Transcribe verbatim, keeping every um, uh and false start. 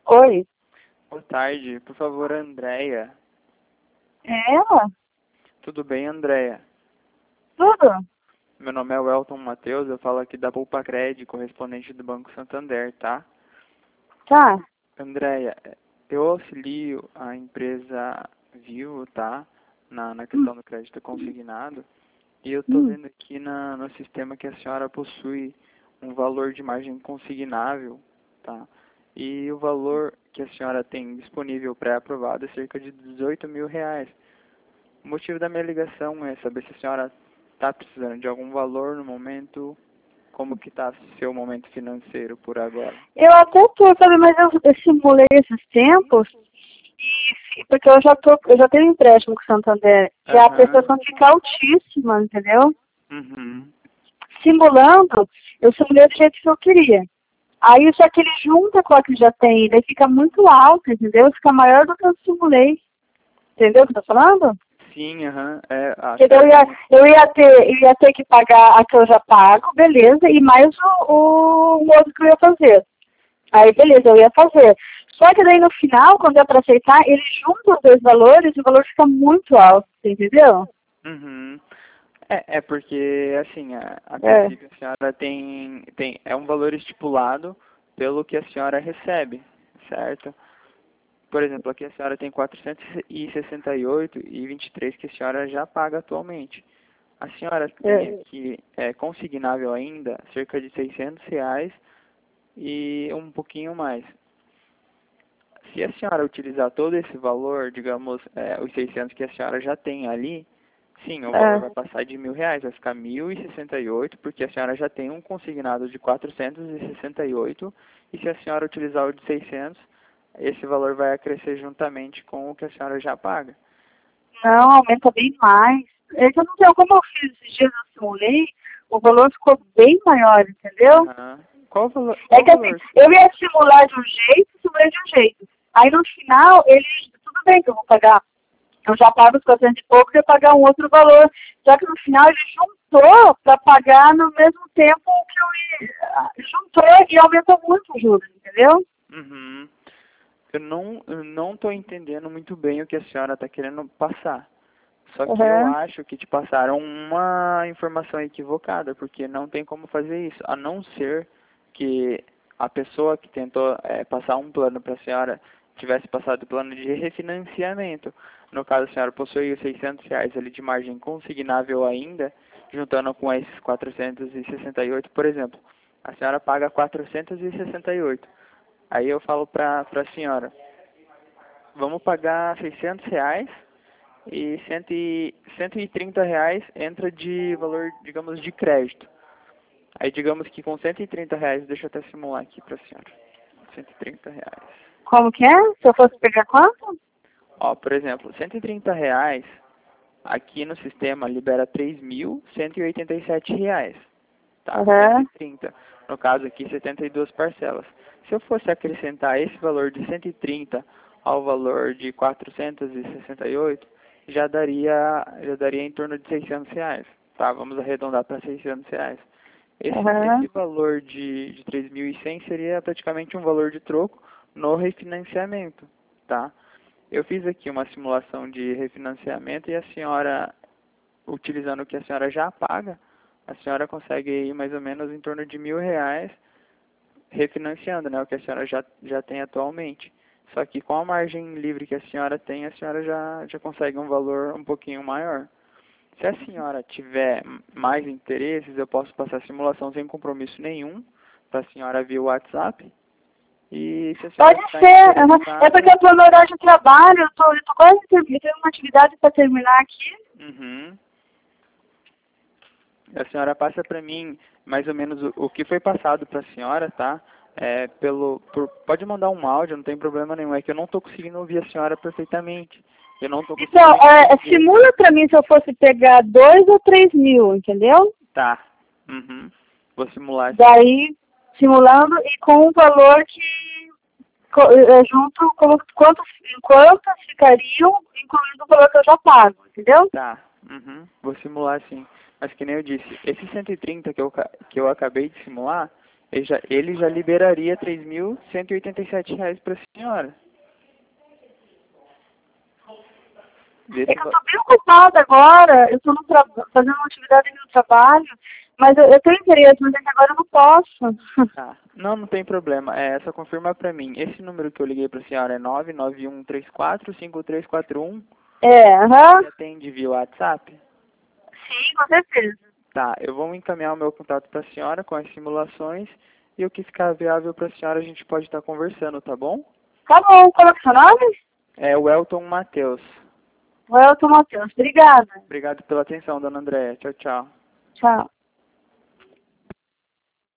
Oi, Boa tarde, por favor, Andréia. é ela? Tudo bem, Andréia? Tudo? Meu nome é Welton Matheus, eu falo aqui da Poupa Cred, correspondente do Banco Santander, tá? Tá. Andréia, eu auxilio a empresa Vivo, tá? Na, na Hum, questão do crédito consignado. E eu tô hum. vendo aqui na, no sistema que a senhora possui um valor de margem consignável, tá? E o valor que a senhora tem disponível pré-aprovado é cerca de dezoito mil reais. O motivo da minha ligação é saber se a senhora está precisando de algum valor no momento, como que está seu momento financeiro por agora. Eu até tô, sabe, mas eu, eu simulei esses tempos, e, porque eu já tô, eu já tenho empréstimo com o Santander, e a Aham. prestação fica altíssima, entendeu? Uhum. Simulando, eu simulei do jeito que eu queria. Aí só que ele junta com a que já tem, daí fica muito alto, entendeu? Fica maior do que eu simulei. Entendeu o que eu tô falando? Sim, aham. É, a Porque daí eu senhora ia, tem... eu ia ter, eu ia ter que pagar a que eu já pago, beleza, e mais o, o, o outro que eu ia fazer. Aí, beleza, eu ia fazer. Só que daí no final, quando é para aceitar, ele junta os dois valores e o valor fica muito alto, você entendeu? Uhum. É, é porque, assim, a, a É. princípio a senhora tem, tem... É um valor estipulado pelo que a senhora recebe, certo? Por exemplo, aqui a senhora tem quatrocentos e sessenta e oito reais e vinte e três centavos que a senhora já paga atualmente. A senhora tem É. aqui, é, consignável ainda, cerca de seiscentos reais e um pouquinho mais. Se a senhora utilizar todo esse valor, digamos, é, os seiscentos que a senhora já tem ali, sim, o valor É. vai passar de mil reais, vai ficar mil e sessenta e oito, porque a senhora já tem um consignado de quatrocentos e sessenta e oito, e se a senhora utilizar o de seiscentos, esse valor vai acrescer juntamente com o que a senhora já paga. Não, aumenta bem mais. É que eu não sei como eu fiz esses dias, eu simulei, o valor ficou bem maior, entendeu? Aham. Qual o valor? É Qual o que assim, valor? eu ia simular de um jeito, simulei de um jeito. Aí no final, ele, tudo bem que eu vou pagar, eu já pago os quatrocentos e pouco, eu ia pagar um outro valor. Só que no final ele juntou para pagar no mesmo tempo que eu ia, juntou e aumentou muito os juros, entendeu? Uhum. Eu não, eu não estou entendendo muito bem o que a senhora está querendo passar. Só que eu Uhum. acho que te passaram uma informação equivocada, porque não tem como fazer isso, a não ser que a pessoa que tentou é, passar um plano para a senhora tivesse passado o plano de refinanciamento. No caso, a senhora possui os seiscentos reais ali de margem consignável ainda, juntando com esses quatrocentos e sessenta e oito, por exemplo. A senhora paga quatrocentos e sessenta e oito. Aí eu falo para a senhora, vamos pagar seiscentos reais e cento e cento e trinta reais entra de valor, digamos, de crédito. Aí digamos que com cento e trinta reais, deixa eu até simular aqui para a senhora. cento e trinta reais. Como que é? Se eu fosse pegar quanto? Ó, por exemplo, cento e trinta reais aqui no sistema libera três mil cento e oitenta e sete reais. Tá? Uhum. cento e trinta. No caso aqui, setenta e duas parcelas. Se eu fosse acrescentar esse valor de cento e trinta ao valor de quatrocentos e sessenta e oito, já daria, já daria em torno de seiscentos reais. Tá? Vamos arredondar para seiscentos reais. Esse, esse Uhum. valor de, de três mil e cem seria praticamente um valor de troco no refinanciamento. Tá? Eu fiz aqui uma simulação de refinanciamento e a senhora, utilizando o que a senhora já paga, a senhora consegue ir mais ou menos em torno de mil reais refinanciando, né, o que a senhora já, já tem atualmente. Só que com a margem livre que a senhora tem, a senhora já, já consegue um valor um pouquinho maior. Se a senhora tiver mais interesses, eu posso passar a simulação sem compromisso nenhum para a senhora via WhatsApp. E se a senhora Pode está ser. Uhum. É porque interessada... eu tô no horário de trabalho, eu tô, eu tô quase terminando, eu tenho uma atividade para terminar aqui. Uhum. A senhora passa para mim mais ou menos o, o que foi passado para a senhora, tá? É, pelo, por, pode mandar um áudio, não tem problema nenhum. É que eu não estou conseguindo ouvir a senhora perfeitamente. Eu não estou Então, conseguindo é, entender. simula para mim se eu fosse pegar dois ou três mil, entendeu? Tá. Uhum. Vou simular sim. Daí, simulando e com um valor que, co- é, junto com quanto, quanto ficariam, incluindo o valor que eu já pago, entendeu? Tá. Uhum. Vou simular sim. Mas que nem eu disse, esse cento e trinta que eu, ca- que eu acabei de simular, Ele já, ele já liberaria três mil cento e oitenta e sete reais para a senhora. É que eu estou bem ocupada agora, eu estou fazendo uma atividade no trabalho, mas eu, eu tenho interesse, mas é que agora eu não posso. Ah, não, não tem problema. É, só confirma para mim. Esse número que eu liguei para a senhora é nove nove um três quatro cinco três quatro um? É, aham. Você atende via WhatsApp? Sim, com certeza. Tá, eu vou encaminhar o meu contato para a senhora com as simulações e o que ficar viável para a senhora a gente pode estar conversando, tá bom? Tá bom, qual é o seu nome? É o Elton Matheus. Welton Matheus, obrigada. Obrigado pela atenção, dona Andréia. Tchau, tchau. Tchau.